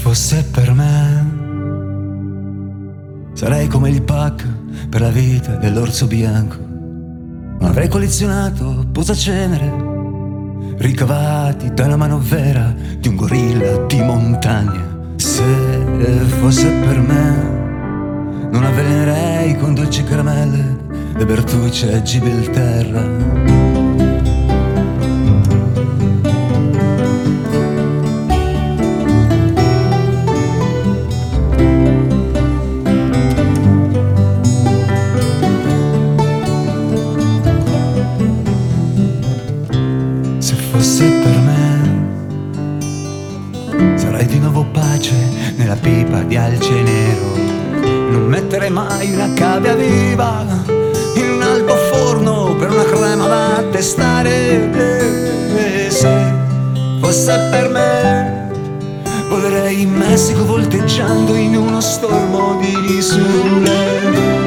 fosse per me, sarei come il pack per la vita dell'orso bianco. Non avrei collezionato posacenere ricavati dalla manovera di un gorilla di montagna. Se fosse per me, non avvelenerei con dolci caramelle le Bertucce a Gibilterra. Se fosse per me, sarai di nuovo pace nella pipa di alce nero. Non metterei mai una cavia viva in un alto forno per una crema da testare. Se fosse per me, volerei in Messico volteggiando in uno stormo di sole.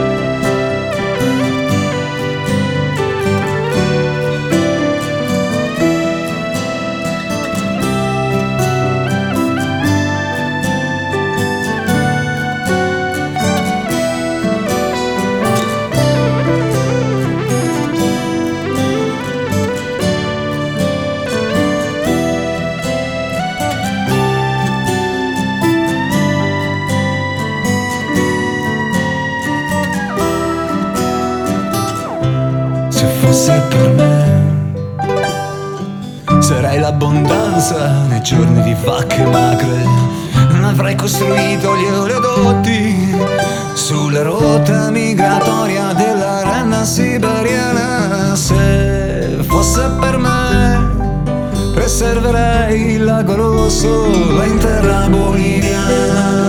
Se fosse per me, sarei l'abbondanza nei giorni di vacche magre. Non avrei costruito gli oleodotti sulla rotta migratoria della renna siberiana. Se fosse per me, preserverei il lago rosso, la terra boliviana.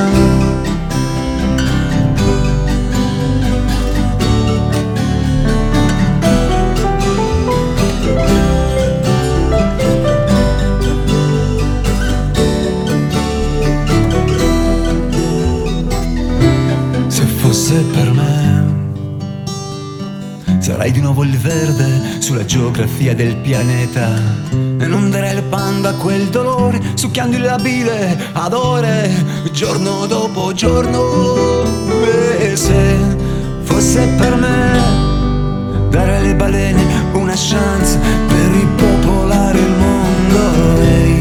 Se per me, sarai di nuovo il verde sulla geografia del pianeta e non darei il panda a quel dolore, succhiando il labile ad ore, giorno dopo giorno. E se fosse per me, dare alle balene una chance per ripopolare il mondo.